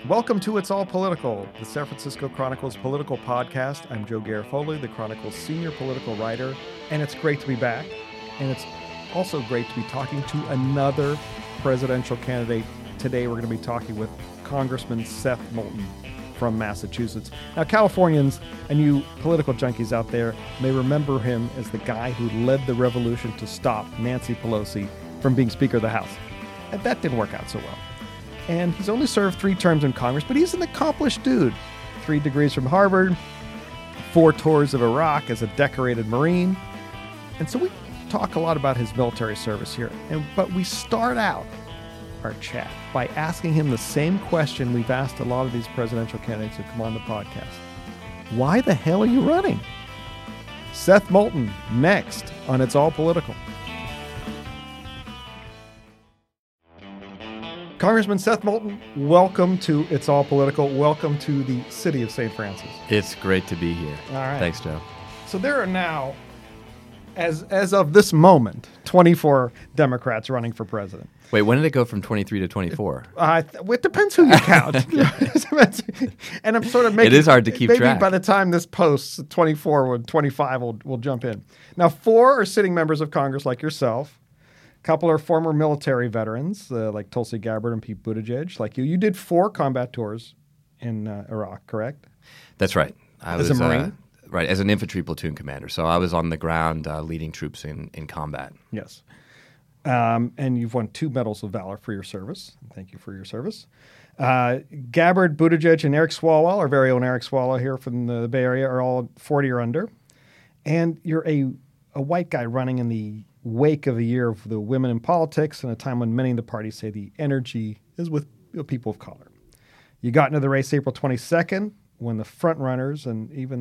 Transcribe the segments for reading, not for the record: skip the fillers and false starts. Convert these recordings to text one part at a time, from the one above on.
Welcome to It's All Political, the San Francisco Chronicle's political podcast. I'm Joe Garofoli, the Chronicle's senior political writer, and it's great to be back. And it's also great to be talking to another presidential candidate. Today we're going to be talking with Congressman Seth Moulton from Massachusetts. Now, Californians and you political junkies out there may remember him as the guy who led the revolution to stop Nancy Pelosi from being Speaker of the House. And that didn't work out so well. And he's only served 3 terms in Congress, but he's an accomplished dude. 3 degrees from Harvard, 4 tours of Iraq as a decorated Marine. And so we talk a lot about his military service here. But we start out our chat by asking him the same question we've asked a lot of these presidential candidates who come on the podcast. Why the hell are you running? Seth Moulton, next on It's All Political. Congressman Seth Moulton, welcome to It's All Political. Welcome to the city of St. Francis. It's great to be here. All right. Thanks, Joe. So there are now, as of this moment, 24 Democrats running for president. Wait, when did it go from 23 to 24? It depends who you count. And I'm sort of making it is hard to keep maybe track. By the time this posts, 24 or 25 will jump in. Now, 4 are sitting members of Congress like yourself. A couple are former military veterans like Tulsi Gabbard and Pete Buttigieg, like you. You did 4 combat tours in Iraq, correct? That's right. As a Marine? Right, as an infantry platoon commander. So I was on the ground leading troops in combat. Yes. And you've won 2 medals of valor for your service. Thank you for your service. Gabbard, Buttigieg, and Eric Swalwell, our very own Eric Swalwell here from the Bay Area, are all 40 or under. And you're a white guy running in the wake of a year of the women in politics and a time when many in the party say the energy is with people of color. You got into the race April 22nd when the front runners and even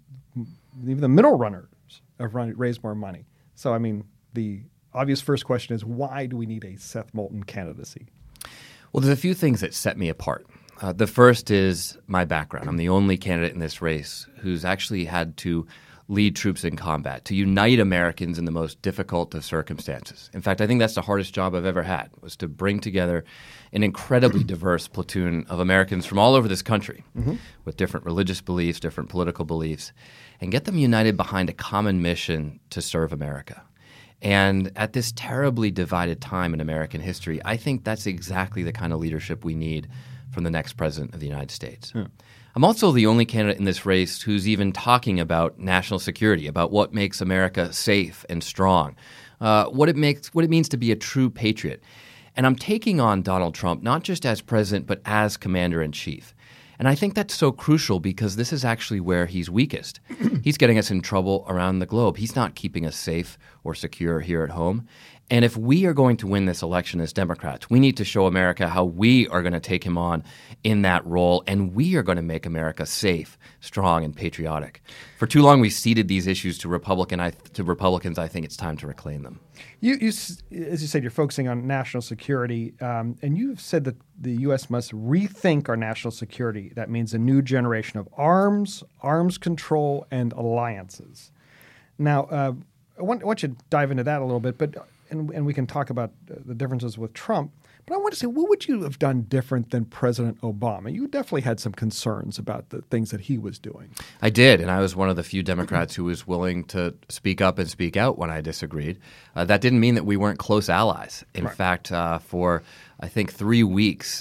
the middle runners have raised more money. So, I mean, the obvious first question is, why do we need a Seth Moulton candidacy? Well, there's a few things that set me apart. The first is my background. I'm the only candidate in this race who's actually had to lead troops in combat, to unite Americans in the most difficult of circumstances. In fact, I think that's the hardest job I've ever had, was to bring together an incredibly diverse platoon of Americans from all over this country with different religious beliefs, different political beliefs, and get them united behind a common mission to serve America. And at this terribly divided time in American history, I think that's exactly the kind of leadership we need from the next president of the United States. Yeah. I'm also the only candidate in this race who's even talking about national security, about what makes America safe and strong, what it means to be a true patriot. And I'm taking on Donald Trump not just as president, but as commander-in-chief. And I think that's so crucial because this is actually where he's weakest. He's getting us in trouble around the globe. He's not keeping us safe or secure here at home. And if we are going to win this election as Democrats, we need to show America how we are going to take him on in that role, and we are going to make America safe, strong, and patriotic. For too long, we ceded these issues to Republicans. I think it's time to reclaim them. You, as you said, you're focusing on national security, and you've said that the U.S. must rethink our national security. That means a new generation of arms control, and alliances. Now, I want you to dive into that a little bit, and we can talk about the differences with Trump. But I want to say, what would you have done different than President Obama? You definitely had some concerns about the things that he was doing. I did, and I was one of the few Democrats who was willing to speak up and speak out when I disagreed. That didn't mean that we weren't close allies. In fact, for I think 3 weeks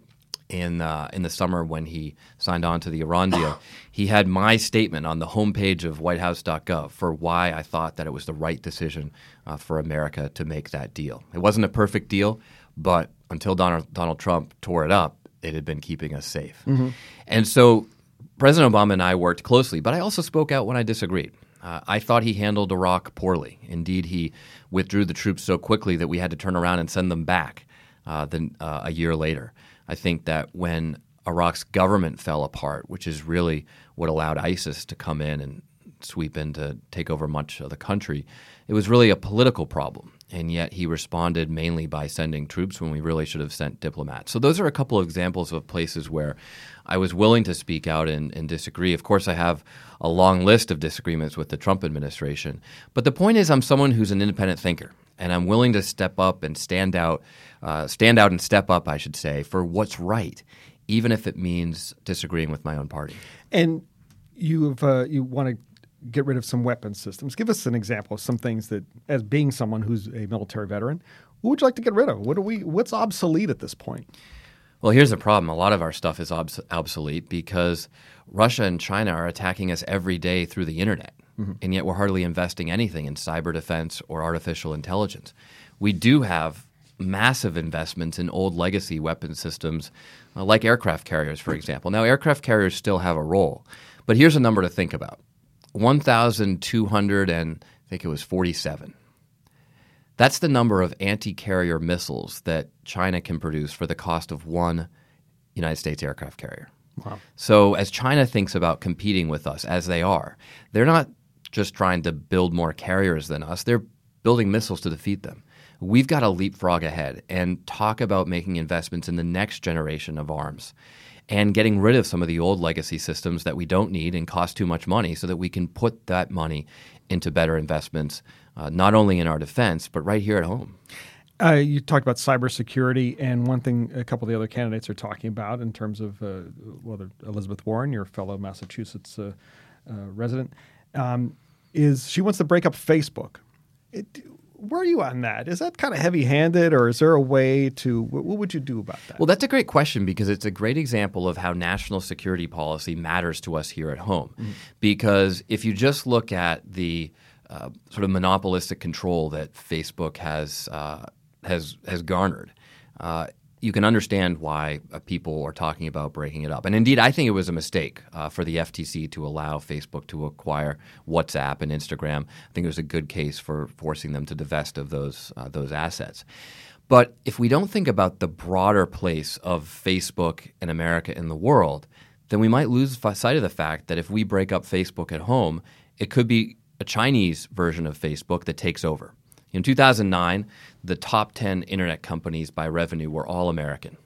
in the summer when he signed on to the Iran deal, he had my statement on the homepage of whitehouse.gov for why I thought that it was the right decision for America to make that deal. It wasn't a perfect deal, but until Donald Trump tore it up, it had been keeping us safe. Mm-hmm. And so President Obama and I worked closely, but I also spoke out when I disagreed. I thought he handled Iraq poorly. Indeed, he withdrew the troops so quickly that we had to turn around and send them back a year later. I think that when Iraq's government fell apart, which is really what allowed ISIS to come in and sweep in to take over much of the country, it was really a political problem. And yet he responded mainly by sending troops when we really should have sent diplomats. So those are a couple of examples of places where I was willing to speak out and disagree. Of course, I have a long list of disagreements with the Trump administration. But the point is I'm someone who's an independent thinker. And I'm willing to step up and stand out and step up, I should say, for what's right, even if it means disagreeing with my own party. And you want to get rid of some weapons systems. Give us an example of some things that, as being someone who's a military veteran, what would you like to get rid of? What's obsolete at this point? Well, here's the problem. A lot of our stuff is obsolete because Russia and China are attacking us every day through the internet, and yet we're hardly investing anything in cyber defense or artificial intelligence. We do have massive investments in old legacy weapon systems like aircraft carriers, for example. Now, aircraft carriers still have a role, but here's a number to think about. 1,247. That's the number of anti-carrier missiles that China can produce for the cost of one United States aircraft carrier. Wow. So as China thinks about competing with us, as they are, they're not just trying to build more carriers than us. They're building missiles to defeat them. We've got to leapfrog ahead and talk about making investments in the next generation of arms and getting rid of some of the old legacy systems that we don't need and cost too much money so that we can put that money into better investments, not only in our defense, but right here at home. You talked about cybersecurity, and one thing a couple of the other candidates are talking about in terms of Elizabeth Warren, your fellow Massachusetts resident, is she wants to break up Facebook. Where are you on that? Is that kind of heavy-handed, or is there a way to – what would you do about that? Well, that's a great question because it's a great example of how national security policy matters to us here at home. Mm-hmm. Because if you just look at the sort of monopolistic control that Facebook has garnered, you can understand why people are talking about breaking it up. And indeed, I think it was a mistake for the FTC to allow Facebook to acquire WhatsApp and Instagram. I think it was a good case for forcing them to divest of those assets. But if we don't think about the broader place of Facebook in America in the world, then we might lose sight of the fact that if we break up Facebook at home, it could be a Chinese version of Facebook that takes over. In 2009, the top 10 internet companies by revenue were all American.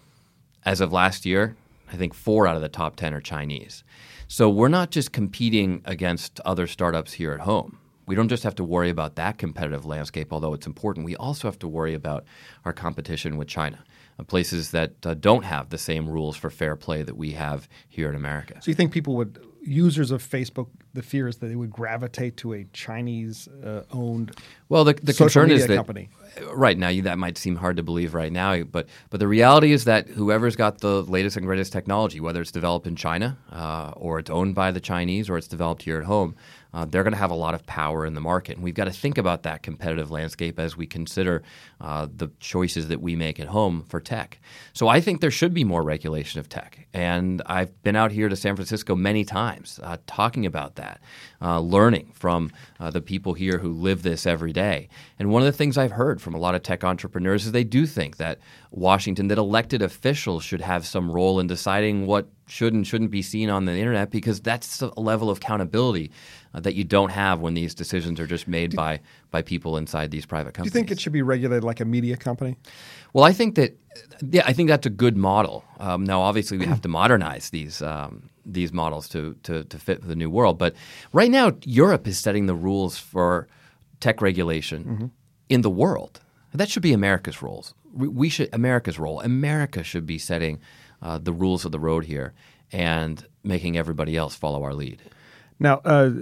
As of last year, I think 4 out of the top 10 are Chinese. So we're not just competing against other startups here at home. We don't just have to worry about that competitive landscape, although it's important. We also have to worry about our competition with China, places that don't have the same rules for fair play that we have here in America. So you think users of Facebook, the fear is that they would gravitate to a Chinese-owned the concern is that company. Right now, that might seem hard to believe right now, but the reality is that whoever's got the latest and greatest technology, whether it's developed in China or it's owned by the Chinese or it's developed here at home, they're going to have a lot of power in the market. And we've got to think about that competitive landscape as we consider the choices that we make at home for tech. So I think there should be more regulation of tech. And I've been out here to San Francisco many times talking about that, learning from the people here who live this every day. And one of the things I've heard from a lot of tech entrepreneurs is they do think that Washington, that elected officials should have some role in deciding what should and shouldn't be seen on the internet, because that's a level of accountability that you don't have when these decisions are just made by people inside these private companies. Do you think it should be regulated like a media company? Well, I think that's a good model. Now, obviously, we have to modernize these models to fit the new world. But right now, Europe is setting the rules for tech regulation in the world. That should be America's roles. America's role. America should be setting the rules of the road here and making everybody else follow our lead. Now,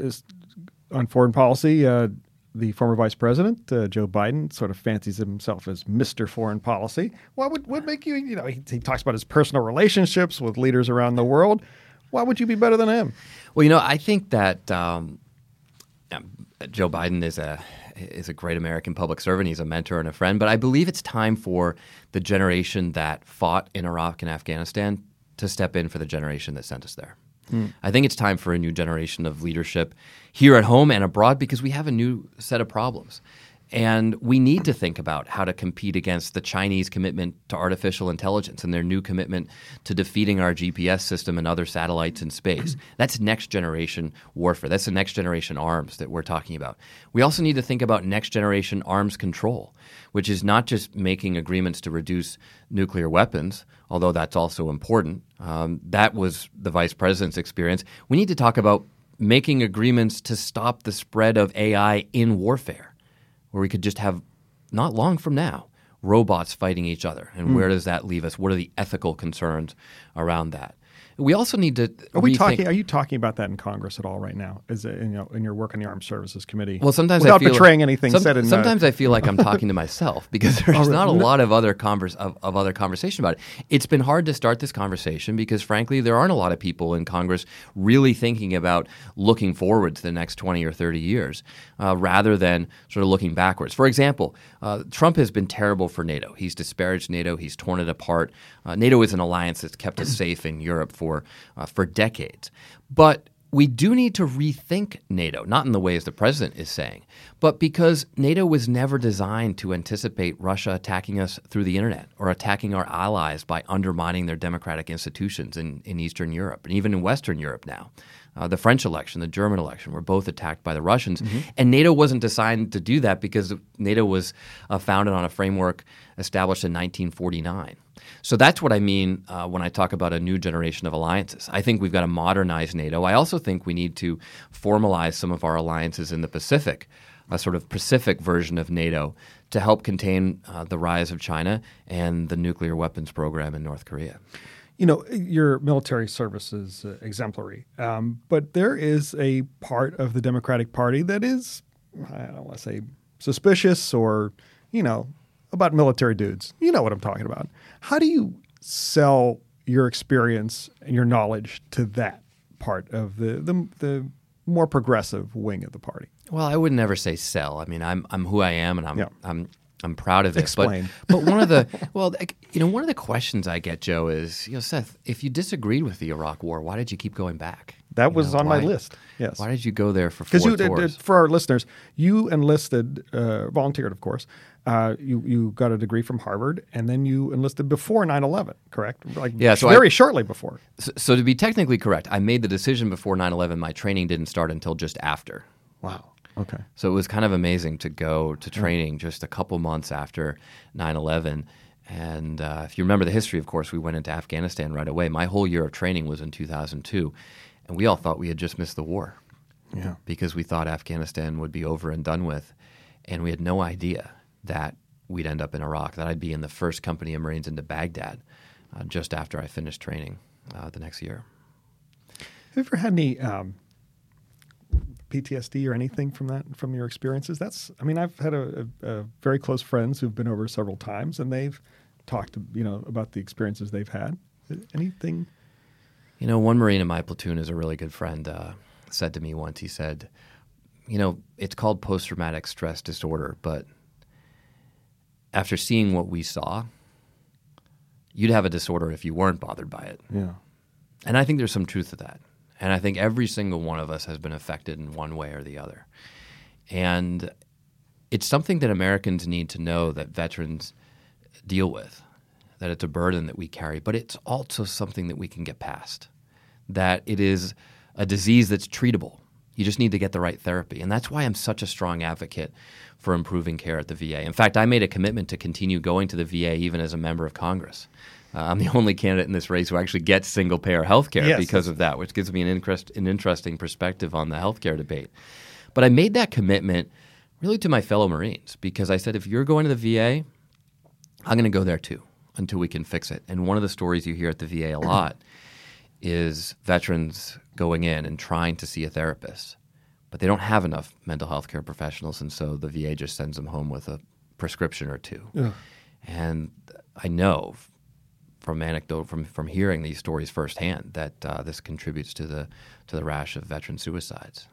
on foreign policy, the former vice president, Joe Biden, sort of fancies himself as Mr. Foreign Policy. What make you, he talks about his personal relationships with leaders around the world. Why would you be better than him? Well, I think that Joe Biden is a great American public servant. He's a mentor and a friend. But I believe it's time for the generation that fought in Iraq and Afghanistan to step in for the generation that sent us there. I think it's time for a new generation of leadership here at home and abroad, because we have a new set of problems. And we need to think about how to compete against the Chinese commitment to artificial intelligence and their new commitment to defeating our GPS system and other satellites in space. That's next generation warfare. That's the next generation arms that we're talking about. We also need to think about next generation arms control, which is not just making agreements to reduce nuclear weapons, although that's also important. That was the vice president's experience. We need to talk about making agreements to stop the spread of AI in warfare, where we could just have, not long from now, robots fighting each other, and where does that leave us? What are the ethical concerns around that? We also need to Are you talking about that in Congress at all right now? In your work on the Armed Services Committee? Well, sometimes without I feel betraying anything said in. Sometimes I feel like I'm talking to myself because there's not a lot of other conversation about it. It's been hard to start this conversation because, frankly, there aren't a lot of people in Congress really thinking about looking forward to the next 20 or 30 years, rather than sort of looking backwards. For example, Trump has been terrible for NATO. He's disparaged NATO. He's torn it apart. NATO is an alliance that's kept us safe in Europe for decades. But we do need to rethink NATO, not in the ways the president is saying, but because NATO was never designed to anticipate Russia attacking us through the internet or attacking our allies by undermining their democratic institutions in Eastern Europe and even in Western Europe now. The French election, the German election were both attacked by the Russians. And NATO wasn't designed to do that because NATO was founded on a framework established in 1949. So that's what I mean when I talk about a new generation of alliances. I think we've got to modernize NATO. I also think we need to formalize some of our alliances in the Pacific, a sort of Pacific version of NATO, to help contain the rise of China and the nuclear weapons program in North Korea. You know, your military service is exemplary, but there is a part of the Democratic Party that is, I don't want to say suspicious or, about military dudes. You know what I'm talking about. How do you sell your experience and your knowledge to that part of the more progressive wing of the party? Well, I would never say sell. I mean, I'm who I am, and I'm proud of it. Explain. But one of the one of the questions I get, Joe, is Seth, if you disagreed with the Iraq War, why did you keep going back? That was on my list. Yes. Why did you go there for 4 tours? For our listeners, you enlisted, volunteered, of course. You got a degree from Harvard, and then you enlisted before 9/11, correct? Very shortly before. So to be technically correct, I made the decision before 9/11. My training didn't start until just after. Wow. Okay. So it was kind of amazing to go to training just a couple months after 9/11. And if you remember the history, of course, we went into Afghanistan right away. My whole year of training was in 2002, and we all thought we had just missed the war. Yeah. Because we thought Afghanistan would be over and done with, and we had no idea that we'd end up in Iraq, that I'd be in the first company of Marines into Baghdad just after I finished training the next year. Have you ever had any PTSD or anything from your experiences? I've had a very close friends who've been over several times, and they've talked about the experiences they've had. Anything? One Marine in my platoon is a really good friend, said to me once, he said, it's called post-traumatic stress disorder, but after seeing what we saw, you'd have a disorder if you weren't bothered by it. Yeah. And I think there's some truth to that. And I think every single one of us has been affected in one way or the other. And it's something that Americans need to know that veterans deal with, that it's a burden that we carry, but it's also something that we can get past, that it is a disease that's treatable. You just need to get the right therapy. And that's why I'm such a strong advocate for improving care at the VA. In fact, I made a commitment to continue going to the VA even as a member of Congress. I'm the only candidate in this race who actually gets single-payer health care because of that, which gives me an interesting perspective on the health care debate. But I made that commitment really to my fellow Marines because I said, if you're going to the VA, I'm going to go there too until we can fix it. And one of the stories you hear at the VA a lot is veterans going in and trying to see a therapist, but they don't have enough mental health care professionals, and so the VA just sends them home with a prescription or two. Yeah. And I know from anecdote, from hearing these stories firsthand, that this contributes to the rash of veteran suicides.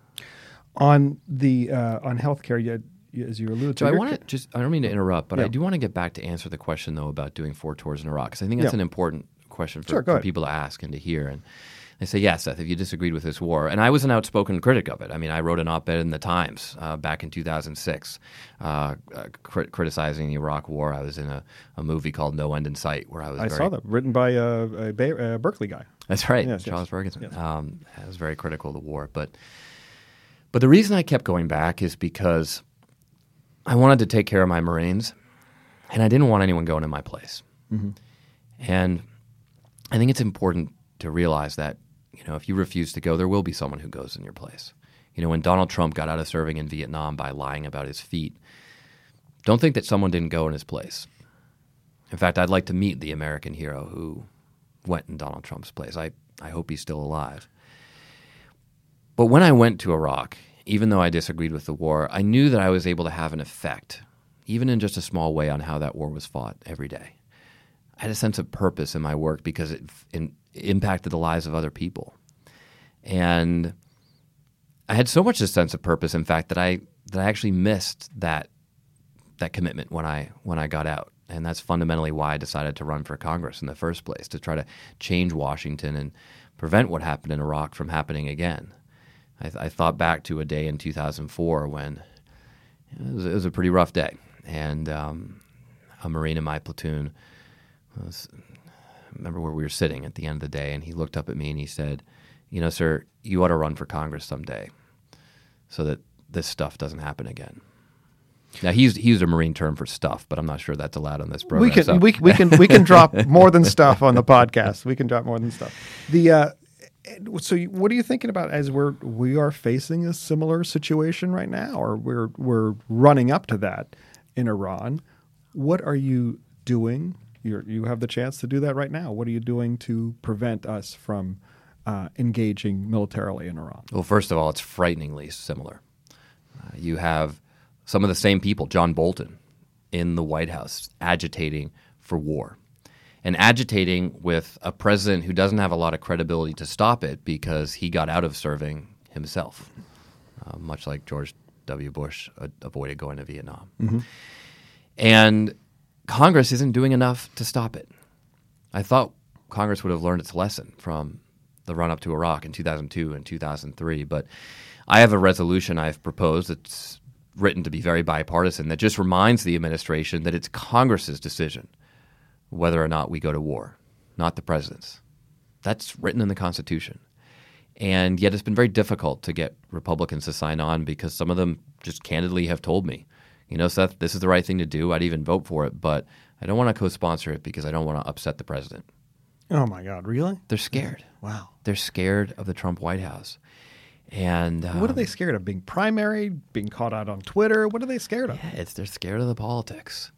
On healthcare, as you alluded to, so I don't mean to interrupt, but I do want to get back to answer the question though about doing 4 tours in Iraq, because I think that's an important question for people to ask and to hear. And they say, yeah, Seth, if you disagreed with this war. And I was an outspoken critic of it. I mean, I wrote an op-ed in the Times back in 2006 criticizing the Iraq War. I was in a movie called No End in Sight where I saw that, written by a Berkeley guy. That's right, Charles Ferguson. Yes. I was very critical of the war. But the reason I kept going back is because I wanted to take care of my Marines, and I didn't want anyone going in my place. Mm-hmm. And I think it's important to realize that, if you refuse to go, there will be someone who goes in your place. When Donald Trump got out of serving in Vietnam by lying about his feet, don't think that someone didn't go in his place. In fact, I'd like to meet the American hero who went in Donald Trump's place. I hope he's still alive. But when I went to Iraq, even though I disagreed with the war, I knew that I was able to have an effect, even in just a small way, on how that war was fought every day. I had a sense of purpose in my work because it impacted the lives of other people. And I had so much a sense of purpose, in fact, that I actually missed that commitment when I got out. And that's fundamentally why I decided to run for Congress in the first place, to try to change Washington and prevent what happened in Iraq from happening again. I thought back to a day in 2004 when it was a pretty rough day. And a Marine in my platoon, I remember where we were sitting at the end of the day, and he looked up at me and he said, "You know, sir, you ought to run for Congress someday so that this stuff doesn't happen again." Now, he used a Marine term for stuff, but I'm not sure that's allowed on this program. We can drop more than stuff on the podcast. We can drop more than stuff. So what are you thinking about as we are facing a similar situation right now, or we're running up to that in Iran? What are you doing? You have the chance to do that right now. What are you doing to prevent us from engaging militarily in Iran? Well, first of all, it's frighteningly similar. You have some of the same people, John Bolton, in the White House agitating for war. And agitating with a president who doesn't have a lot of credibility to stop it because he got out of serving himself, much like George W. Bush avoided going to Vietnam. Mm-hmm. And Congress isn't doing enough to stop it. I thought Congress would have learned its lesson from the run-up to Iraq in 2002 and 2003, but I have a resolution I've proposed that's written to be very bipartisan that just reminds the administration that it's Congress's decision whether or not we go to war, not the president's. That's written in the Constitution. And yet it's been very difficult to get Republicans to sign on because some of them just candidly have told me, you know, Seth, this is the right thing to do. I'd even vote for it, but I don't want to co-sponsor it because I don't want to upset the president. Oh, my God. Really? They're scared. Wow. They're scared of the Trump White House. And what are they scared of? Being primary, being caught out on Twitter? What are they scared of? Yeah, they're scared of the politics.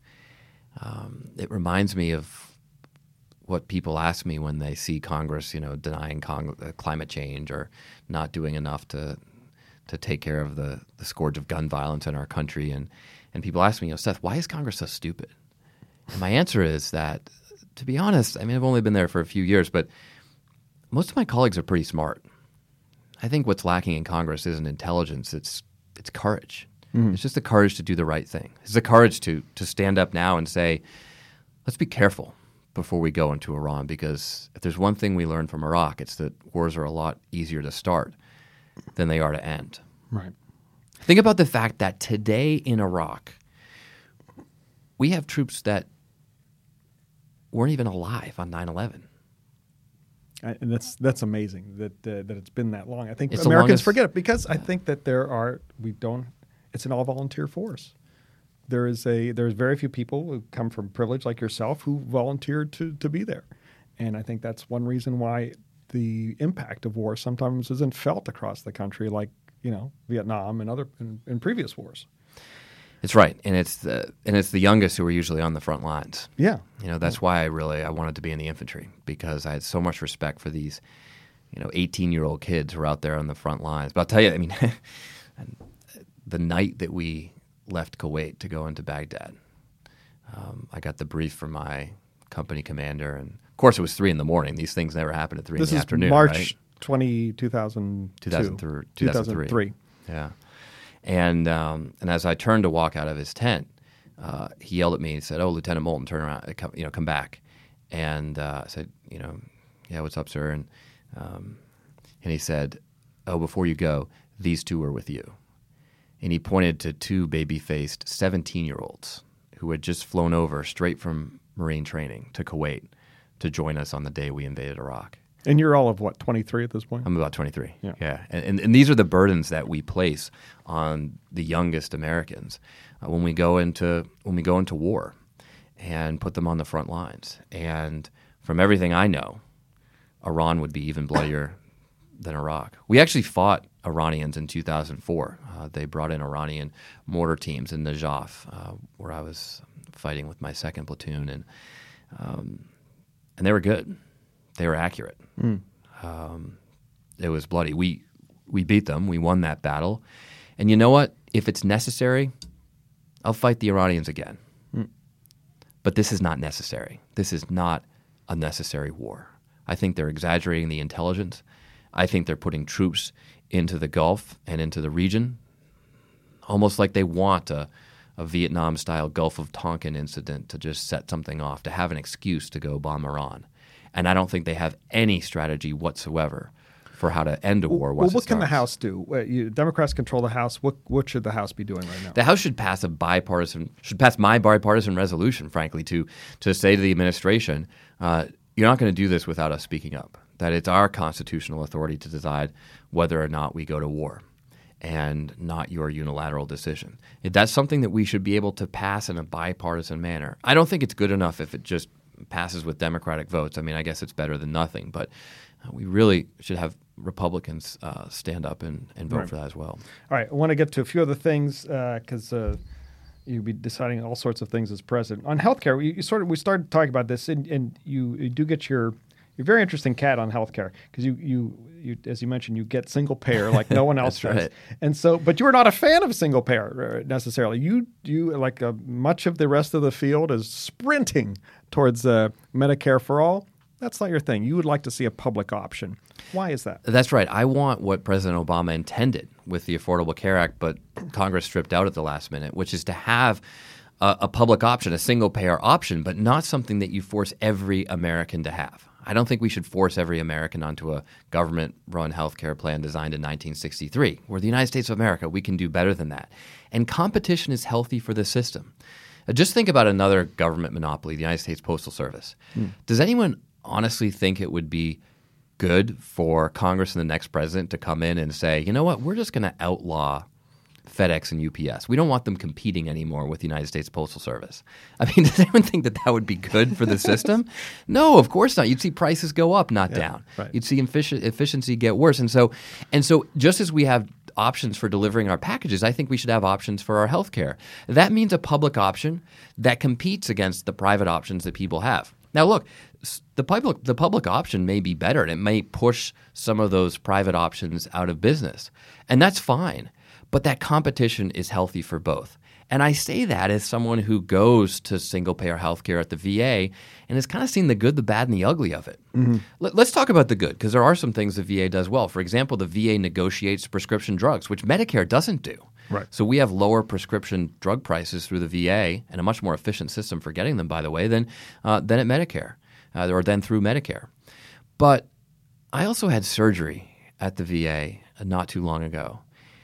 It reminds me of what people ask me when they see Congress, you know, denying climate change or not doing enough to take care of the scourge of gun violence in our country. And people ask me, you know, Seth, why is Congress so stupid? And my answer is that, to be honest, I mean, I've only been there for a few years, but most of my colleagues are pretty smart. I think what's lacking in Congress isn't intelligence, it's courage. Mm-hmm. It's just the courage to do the right thing. It's the courage to stand up now and say, let's be careful before we go into Iran, because if there's one thing we learned from Iraq, it's that wars are a lot easier to start than they are to end. Right. Think about the fact that today in Iraq, we have troops that weren't even alive on 9/11. And that's amazing that it's been that long. I think it's Americans forget it because I think that it's an all volunteer force. There's very few people who come from privilege like yourself who volunteered to be there, and I think that's one reason why the impact of war sometimes isn't felt across the country like, you know, Vietnam and other in previous wars. It's right, and it's the youngest who are usually on the front lines. Yeah, you know, that's why I wanted to be in the infantry, because I had so much respect for these, you know, 18-year-old kids who are out there on the front lines. But I'll tell you, I mean, the night that we left Kuwait to go into Baghdad, I got the brief from my company commander, and of course it was 3 a.m. These things never happen at 3 in the afternoon. March right? 2003. Yeah. And as I turned to walk out of his tent, he yelled at me and said, "Oh, Lieutenant Moulton, turn around, come back." And I said, you know, "Yeah, what's up, sir?" And he said, "Oh, before you go, these two are with you." And he pointed to 2 baby-faced 17-year-olds who had just flown over straight from Marine training to Kuwait to join us on the day we invaded Iraq. And you're all of what, 23 at this point? I'm about 23. Yeah. And these are the burdens that we place on the youngest Americans when we go into war and put them on the front lines. And from everything I know, Iran would be even bloodier than Iraq. We actually fought Iranians in 2004. They brought in Iranian mortar teams in Najaf, where I was fighting with my 2nd platoon, and And they were good. They were accurate. It was bloody. We beat them. We won that battle. And you know what? If it's necessary, I'll fight the Iranians again. But this is not necessary. This is not a necessary war. I think they're exaggerating the intelligence. I think they're putting troops into the Gulf and into the region, almost like they want a Vietnam-style Gulf of Tonkin incident to just set something off, to have an excuse to go bomb Iran. And I don't think they have any strategy whatsoever for how to end a war once it starts. What can the House do? Democrats control the House. What should the House be doing right now? The House should pass my bipartisan resolution, frankly, to say to the administration, you're not going to do this without us speaking up, that it's our constitutional authority to decide whether or not we go to war, and not your unilateral decision. That's something that we should be able to pass in a bipartisan manner. I don't think it's good enough if it just passes with Democratic votes. I mean, I guess it's better than nothing, but we really should have Republicans stand up and vote for that as well. All right, I want to get to a few other things because you'll be deciding all sorts of things as president. On healthcare, we started talking about this, and you do get your very interesting cat on healthcare because you as you mentioned, you get single payer like no one else does. Right. And so, but you are not a fan of single payer necessarily. You like much of the rest of the field is sprinting towards Medicare for all. That's not your thing. You would like to see a public option. Why is that? That's right. I want what President Obama intended with the Affordable Care Act, but Congress stripped out at the last minute, which is to have a public option, a single-payer option, but not something that you force every American to have. I don't think we should force every American onto a government-run health care plan designed in 1963. We're the United States of America. We can do better than that. And competition is healthy for the system. Just think about another government monopoly, the United States Postal Service. Does anyone honestly think it would be good for Congress and the next president to come in and say, you know what, we're just going to outlaw FedEx and UPS. We don't want them competing anymore with the United States Postal Service. I mean, does anyone think that would be good for the system? No, of course not. You'd see prices go up, not down. Right. You'd see efficiency get worse. And so just as we have options for delivering our packages, I think we should have options for our health care. That means a public option that competes against the private options that people have. Now, look, the public option may be better, and it may push some of those private options out of business, and that's fine. But that competition is healthy for both. And I say that as someone who goes to single-payer healthcare at the VA and has kind of seen the good, the bad, and the ugly of it. Let's talk about the good, because there are some things the VA does well. For example, the VA negotiates prescription drugs, which Medicare doesn't do. Right. So we have lower prescription drug prices through the VA and a much more efficient system for getting them, by the way, than at Medicare or than through Medicare. But I also had surgery at the VA not too long ago.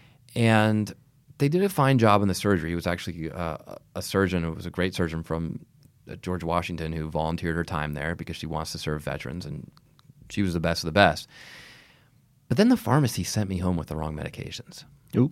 And they did a fine job in the surgery. It was actually a surgeon who was a great surgeon from George Washington who volunteered her time there because she wants to serve veterans, and she was the best of the best. But then the pharmacy sent me home with the wrong medications. Oop.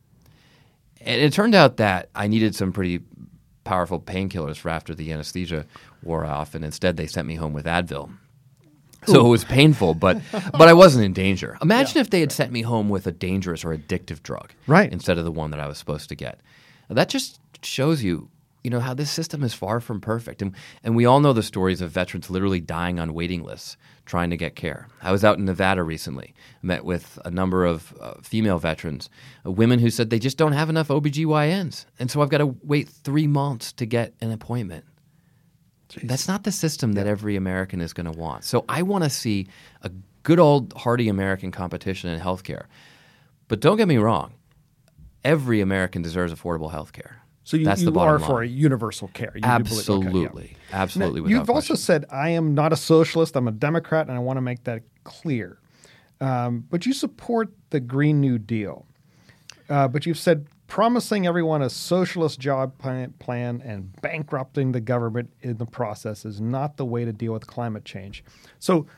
And it turned out that I needed some pretty powerful painkillers for after the anesthesia wore off, and instead they sent me home with Advil. So it was painful, but I wasn't in danger. Imagine if they had sent me home with a dangerous or addictive drug instead of the one that I was supposed to get. That just shows you, how this system is far from perfect. And we all know the stories of veterans literally dying on waiting lists trying to get care. I was out in Nevada recently, met with a number of female veterans, women who said they just don't have enough OBGYNs. And so I've got to wait 3 months to get an appointment. Jeez. That's not the system that every American is going to want. So I want to see a good old hearty American competition in healthcare. But don't get me wrong, every American deserves affordable healthcare. So you are for a universal care. Absolutely. Absolutely. Now, you've also said, I am not a socialist, I'm a Democrat, and I want to make that clear. But you support the Green New Deal. But you've said promising everyone a socialist job plan and bankrupting the government in the process is not the way to deal with climate change. So,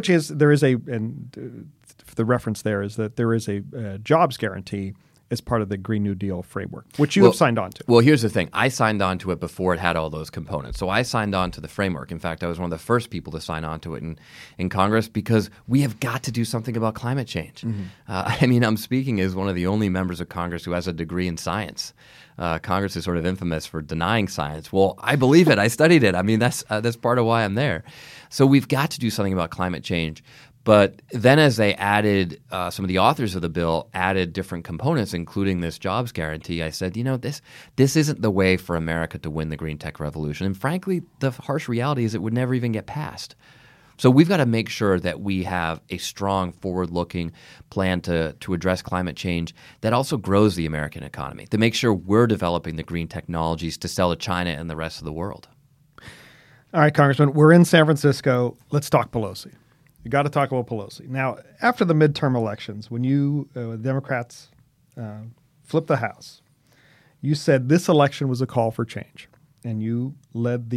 the reference there is that there is a jobs guarantee as part of the Green New Deal framework, which you have signed on to. Well, here's the thing. I signed on to it before it had all those components. So I signed on to the framework. In fact, I was one of the first people to sign on to it in Congress because we have got to do something about climate change. I'm speaking as one of the only members of Congress who has a degree in science. Congress is sort of infamous for denying science. Well, I believe it. I studied it. I mean, that's part of why I'm there. So we've got to do something about climate change. But then as they added, some of the authors of the bill added different components, including this jobs guarantee, I said, this isn't the way for America to win the green tech revolution. And frankly, the harsh reality is it would never even get passed. So we've got to make sure that we have a strong, forward-looking plan to address climate change that also grows the American economy, to make sure we're developing the green technologies to sell to China and the rest of the world. All right, Congressman, we're in San Francisco. Let's talk Pelosi. You got to talk about Pelosi. Now, after the midterm elections, when the Democrats flipped the House, you said this election was a call for change, and you led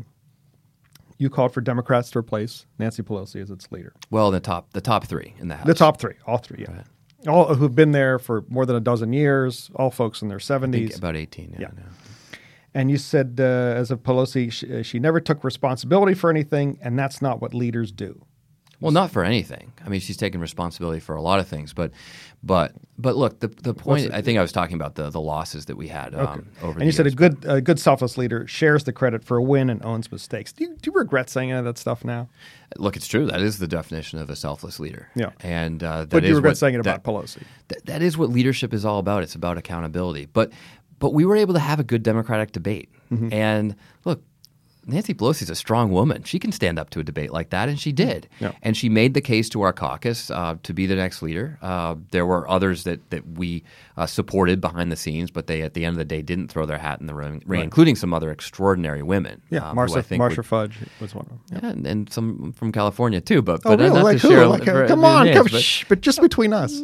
you called for Democrats to replace Nancy Pelosi as its leader. Well, the top three in the House. The top three, all three, yeah. Right. All who've been there for more than a dozen years, all folks in their 70s. I think about 18, yeah. And you said, as of Pelosi, she never took responsibility for anything, and that's not what leaders do. Well, not for anything. I mean, she's taken responsibility for a lot of things, but look, the point. I think I was talking about the losses that we had over the years. And you said a good selfless leader shares the credit for a win and owns mistakes. Do you regret saying any of that stuff now? Look, it's true. That is the definition of a selfless leader. Yeah, and but you regret saying it about Pelosi. That is what leadership is all about. It's about accountability. But we were able to have a good democratic debate. Mm-hmm. And look, Nancy Pelosi is a strong woman. She can stand up to a debate like that, and she did. Yeah. And she made the case to our caucus to be the next leader. There were others that we supported behind the scenes, but they, at the end of the day, didn't throw their hat in the ring, right, including some other extraordinary women. Yeah, Marcia Fudge was one of them. Yeah. Yeah, and some from California, too. But really? Not like to who? share. Like, come on, but just between us.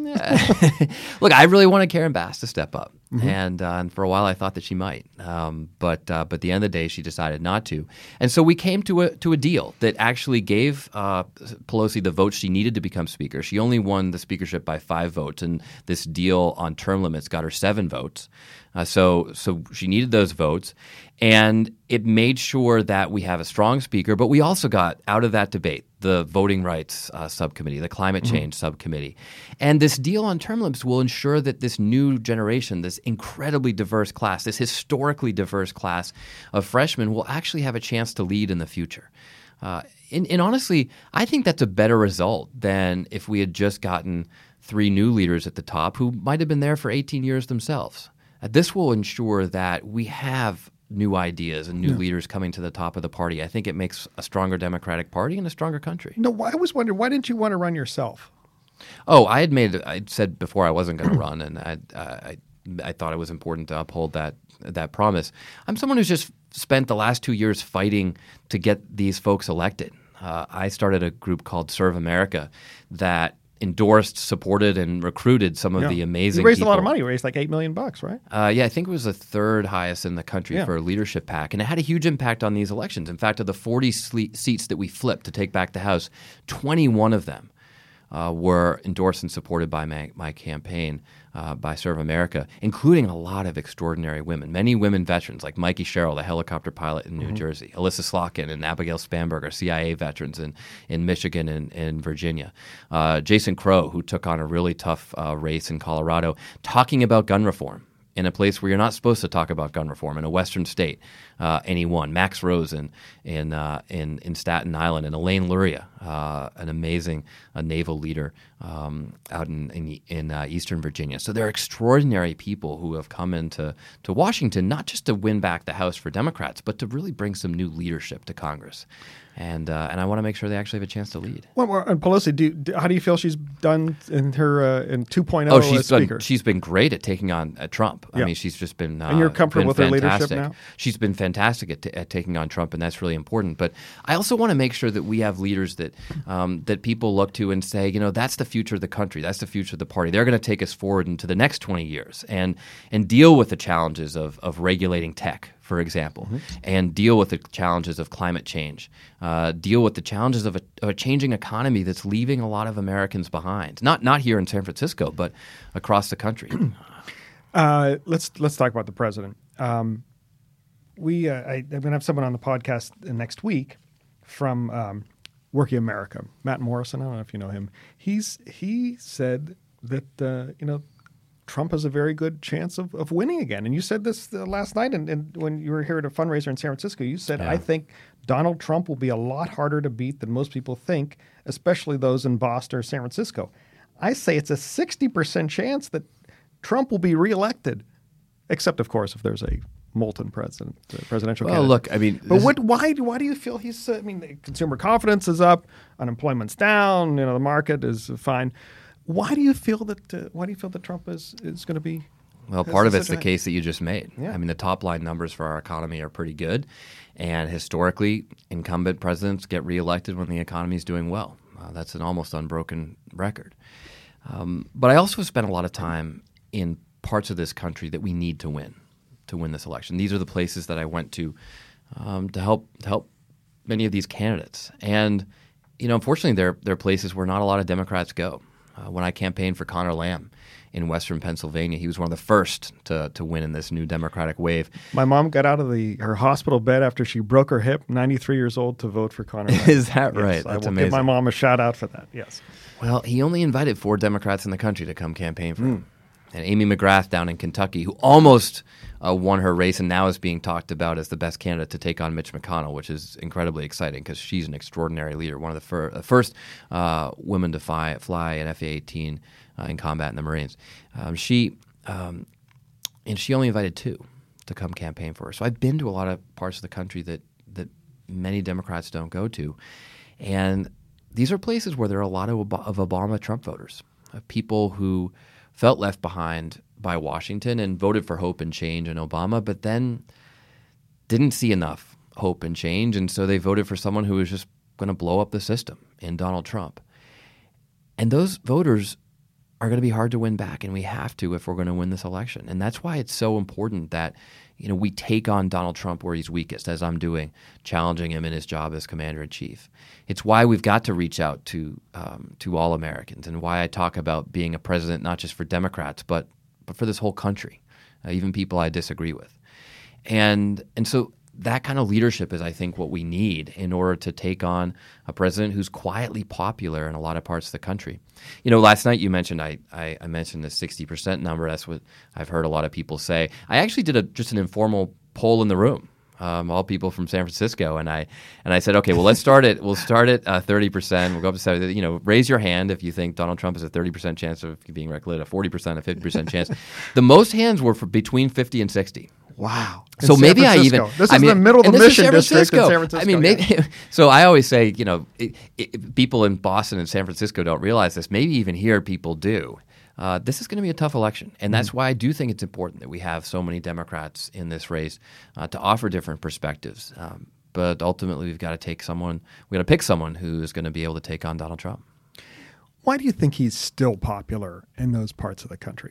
Look, I really wanted Karen Bass to step up. Mm-hmm. And for a while I thought that she might, but at the end of the day she decided not to, and so we came to a deal that actually gave Pelosi the votes she needed to become speaker. She only won the speakership by 5 votes, and this deal on term limits got her 7 votes. So she needed those votes, and it made sure that we have a strong speaker. But we also got out of that debate the voting rights subcommittee, the climate change subcommittee. And this deal on term limits will ensure that this new generation, this incredibly diverse class, this historically diverse class of freshmen will actually have a chance to lead in the future. And honestly, I think that's a better result than if we had just gotten 3 new leaders at the top who might have been there for 18 years themselves. This will ensure that we have new ideas and new leaders coming to the top of the party. I think it makes a stronger Democratic Party and a stronger country. No, I was wondering, why didn't you want to run yourself? Oh, I'd said before I wasn't going to run, and I thought it was important to uphold that promise. I'm someone who's just spent the last 2 years fighting to get these folks elected. I started a group called Serve America that endorsed, supported, and recruited some of the amazing people. You raised a lot of money. You raised like $8 million, right? Yeah, I think it was the 3rd highest in the country for a leadership PAC, and it had a huge impact on these elections. In fact, of the 40 seats that we flipped to take back the House, 21 of them were endorsed and supported by my campaign, by Serve America, including a lot of extraordinary women. Many women veterans like Mikey Sherrill, the helicopter pilot in New Jersey, Alyssa Slotkin and Abigail Spanberger, CIA veterans in Michigan and Virginia. Jason Crow, who took on a really tough race in Colorado, talking about gun reform in a place where you're not supposed to talk about gun reform, in a western state, and he won. Max Rose in Staten Island, and Elaine Luria, an amazing naval leader out in Eastern Virginia. So there are extraordinary people who have come into Washington, not just to win back the House for Democrats, but to really bring some new leadership to Congress. And I want to make sure they actually have a chance to lead. Well, and Pelosi, how do you feel she's done in her in 2.0 as speaker? She's been great at taking on Trump. I mean, she's just been and you're comfortable with her leadership now? She's been fantastic at taking on Trump, and that's really important. But I also want to make sure that we have leaders that that people look to and say, that's the future of the country. That's the future of the party. They're going to take us forward into the next 20 years and deal with the challenges of regulating tech, for example, and deal with the challenges of climate change, deal with the challenges of a changing economy that's leaving a lot of Americans behind. Not here in San Francisco, but across the country. Let's talk about the president. I'm going to have someone on the podcast next week from Working America, Matt Morrison. I don't know if you know him. He said that Trump has a very good chance of winning again. And you said this last night, and when you were here at a fundraiser in San Francisco, you said, I think Donald Trump will be a lot harder to beat than most people think, especially those in Boston or San Francisco. I say it's a 60% chance that Trump will be reelected, except, of course, if there's a molten presidential candidate. Look, I mean, but why do you feel he's? I mean, consumer confidence is up, unemployment's down, the market is fine. Why do you feel that Trump is going to be? Well, part of it's the case that you just made. Yeah. I mean, the top line numbers for our economy are pretty good, and historically, incumbent presidents get reelected when the economy is doing well. That's an almost unbroken record. But I also spent a lot of time in parts of this country that we need to win this election. These are the places that I went to help many of these candidates. And unfortunately, there are places where not a lot of Democrats go. When I campaigned for Connor Lamb in Western Pennsylvania, he was one of the first to win in this new Democratic wave. My mom got out of her hospital bed after she broke her hip, 93 years old, to vote for Connor Lamb. Is that right? Yes, That's I will amazing. give my mom a shout out for that, yes. Well, he only invited 4 Democrats in the country to come campaign for him. And Amy McGrath down in Kentucky, who almost won her race and now is being talked about as the best candidate to take on Mitch McConnell, which is incredibly exciting because she's an extraordinary leader, one of the first women to fly an F-18 in combat in the Marines. She only invited 2 to come campaign for her. So I've been to a lot of parts of the country that many Democrats don't go to. And these are places where there are a lot of Obama-Trump voters, people who felt left behind by Washington and voted for hope and change in Obama, but then didn't see enough hope and change, and so they voted for someone who was just going to blow up the system in Donald Trump. And those voters are going to be hard to win back, and we have to if we're going to win this election. And that's why it's so important that we take on Donald Trump where he's weakest, as I'm doing, challenging him in his job as commander-in-chief. It's why we've got to reach out to all Americans, and why I talk about being a president not just for Democrats, but for this whole country, even people I disagree with. And so that kind of leadership is, I think, what we need in order to take on a president who's quietly popular in a lot of parts of the country. Last night you mentioned I mentioned the 60% number. That's what I've heard a lot of people say. I actually did just an informal poll in the room, all people from San Francisco, and I said, okay, well, we'll start at 30%. We'll go up to 70%. Raise your hand if you think Donald Trump has a 30% chance of being reelected, a 40%, a 50% chance. The most hands were for between 50 and 60. Wow. So maybe this is the middle of the Mission District in San Francisco. I mean, maybe. So I always say, people in Boston and San Francisco don't realize this. Maybe even here people do. This is going to be a tough election, and that's why I do think it's important that we have so many Democrats in this race to offer different perspectives. But ultimately, we've got to pick someone who is going to be able to take on Donald Trump. Why do you think he's still popular in those parts of the country?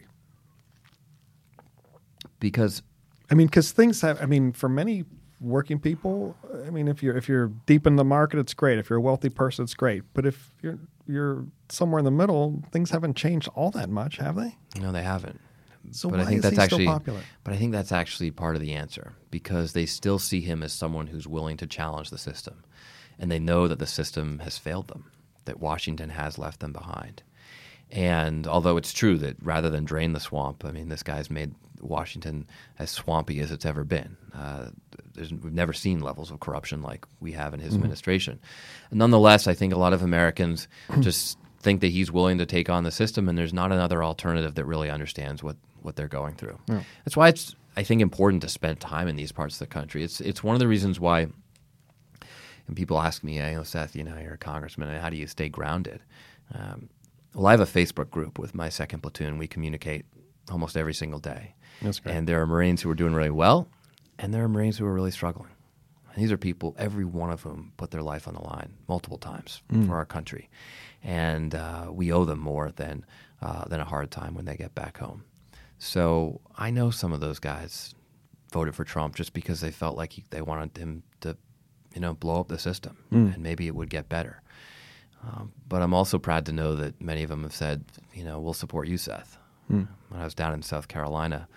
Because things have. For many working people, if you're deep in the market, it's great. If you're a wealthy person, it's great. But if you're somewhere in the middle, things haven't changed all that much, have they? No, they haven't. So but why I think is that's he actually still popular? But I think that's actually part of the answer, because they still see him as someone who's willing to challenge the system, and they know that the system has failed them, that Washington has left them behind. And although it's true that rather than drain the swamp, this guy's made Washington as swampy as it's ever been. We've never seen levels of corruption like we have in his administration. And nonetheless, I think a lot of Americans just think that he's willing to take on the system, and there's not another alternative that really understands what they're going through. Yeah. That's why it's, I think, important to spend time in these parts of the country. It's one of the reasons why, and people ask me, Seth, you're a congressman, how do you stay grounded? Well, I have a Facebook group with my 2nd platoon. We communicate almost every single day. That's great. And there are Marines who are doing really well, and there are Marines who are really struggling. And these are people, every one of whom put their life on the line multiple times for our country. And we owe them more than a hard time when they get back home. So I know some of those guys voted for Trump just because they felt like they wanted him to, blow up the system, and maybe it would get better. But I'm also proud to know that many of them have said, we'll support you, Seth. When I was down in South Carolina,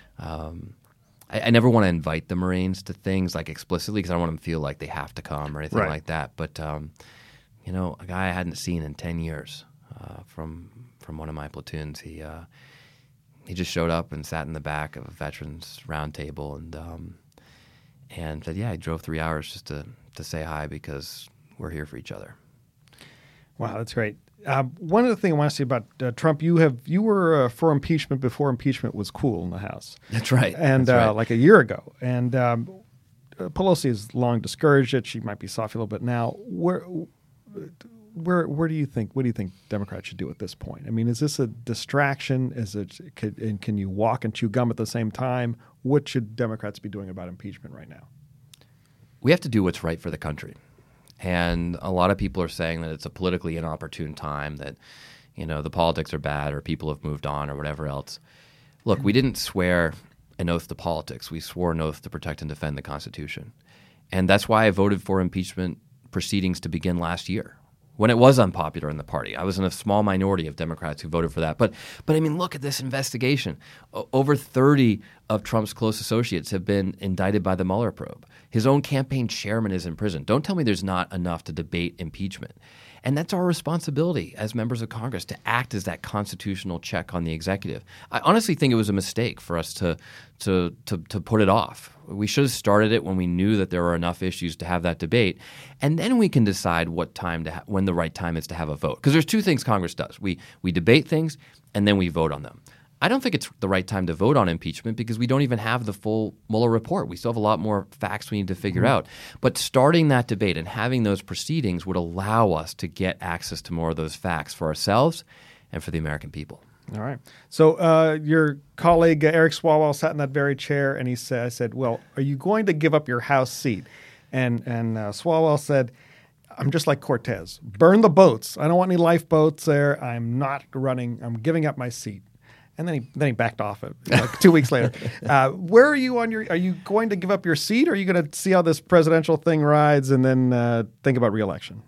I never want to invite the Marines to things like explicitly because I don't want them to feel like they have to come or anything like that. But, a guy I hadn't seen in 10 years from one of my platoons, he he just showed up and sat in the back of a veterans roundtable and said, "Yeah, I drove 3 hours just to say hi because we're here for each other." Wow, that's great. One other thing I want to say about Trump, you were for impeachment before impeachment was cool in the House. That's right. And That's right. like a year ago. And Pelosi has long discouraged it. She might be soft a little bit now. Where do you think? What do you think Democrats should do at this point? I mean, is this a distraction? And can you walk and chew gum at the same time? What should Democrats be doing about impeachment right now? We have to do what's right for the country. And a lot of people are saying that it's a politically inopportune time, that, the politics are bad or people have moved on or whatever else. Look, we didn't swear an oath to politics. We swore an oath to protect and defend the Constitution. And that's why I voted for impeachment proceedings to begin last year, when it was unpopular in the party. I was in a small minority of Democrats who voted for that. But I mean, look at this investigation. Over 30 of Trump's close associates have been indicted by the Mueller probe. His own campaign chairman is in prison. Don't tell me there's not enough to debate impeachment. And that's our responsibility as members of Congress, to act as that constitutional check on the executive. I honestly think it was a mistake for us to put it off. We should have started it when we knew that there were enough issues to have that debate, and then we can decide when the right time is to have a vote. Because there's two things Congress does: we debate things, and then we vote on them. I don't think it's the right time to vote on impeachment because we don't even have the full Mueller report. We still have a lot more facts we need to figure out. But starting that debate and having those proceedings would allow us to get access to more of those facts for ourselves and for the American people. All right. So your colleague Eric Swalwell sat in that very chair, and I said, well, are you going to give up your House seat? And Swalwell said, I'm just like Cortez. Burn the boats. I don't want any lifeboats there. I'm not running. I'm giving up my seat. And then he backed off it like 2 weeks later. Where are you on are you going to give up your seat, or are you going to see how this presidential thing rides and then think about re-election?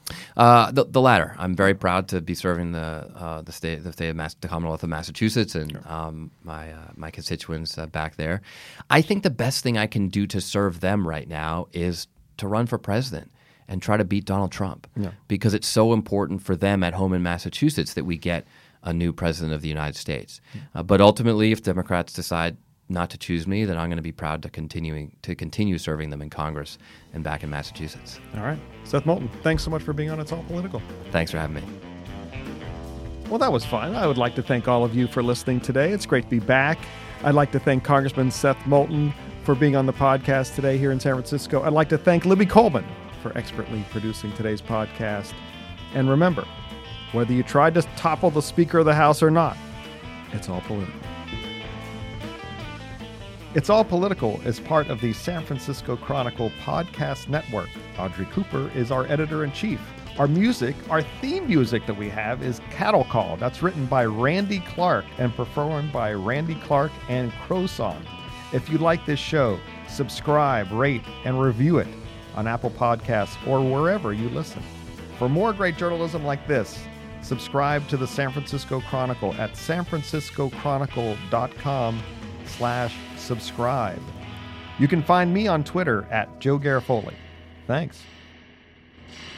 The latter. I'm very proud to be serving the Commonwealth of Massachusetts and my constituents back there. I think the best thing I can do to serve them right now is to run for president and try to beat Donald Trump, because it's so important for them at home in Massachusetts that we get a new president of the United States. But ultimately, if Democrats decide not to choose me, then I'm going to be proud to continue serving them in Congress and back in Massachusetts. All right. Seth Moulton, thanks so much for being on It's All Political. Thanks for having me. Well, that was fun. I would like to thank all of you for listening today. It's great to be back. I'd like to thank Congressman Seth Moulton for being on the podcast today here in San Francisco. I'd like to thank Libby Coleman for expertly producing today's podcast. And remember, whether you tried to topple the Speaker of the House or not, it's all political. It's All Political is part of the San Francisco Chronicle podcast network. Audrey Cooper is our editor-in-chief. Our theme music that we have is Cattle Call. That's written by Randy Clark and performed by Randy Clark and Crowsong. If you like this show, subscribe, rate, and review it on Apple Podcasts or wherever you listen. For more great journalism like this, subscribe to the San Francisco Chronicle at sanfranciscochronicle.com/subscribe. You can find me on Twitter at Joe Garofoli. Thanks.